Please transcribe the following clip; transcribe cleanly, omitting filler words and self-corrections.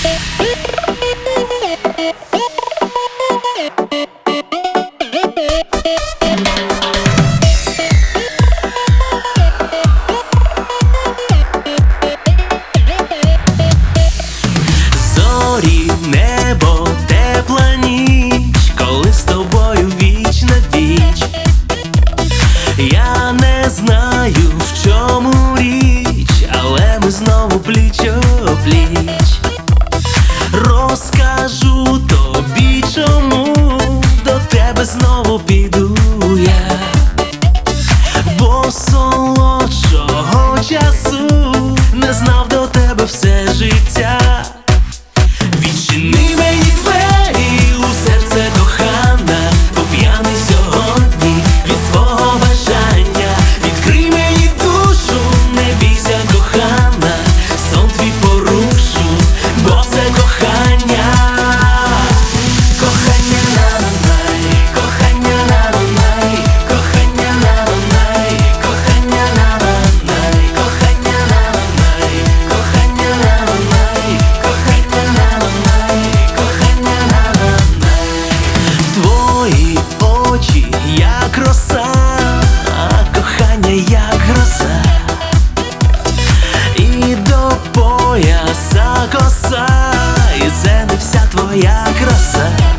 Зорі, небо, тепла ніч, коли з тобою віч на віч. Я не знаю, в чому річ, але ми знову пліч-о-пліч. Розкажу тобі, чому до тебе знову піду я, бо солодшого часу не знав до тебе все життя. Відчини мені двері у серце, кохана, бо п'яний сьогодні від свого бажання. Відкрий мені душу, не бійся, кохана, сон твій порушу, бо це кохання. Кохання на-на-най, кохання на-на-най, кохання на-на-най, кохання на-на-най, кохання на-на-най, кохання на-на-най, кохання на-на-най, кохання на-на-най. Твої очі, як роса, а кохання, як гроза. І до пояса коса, і це не вся твоя краса.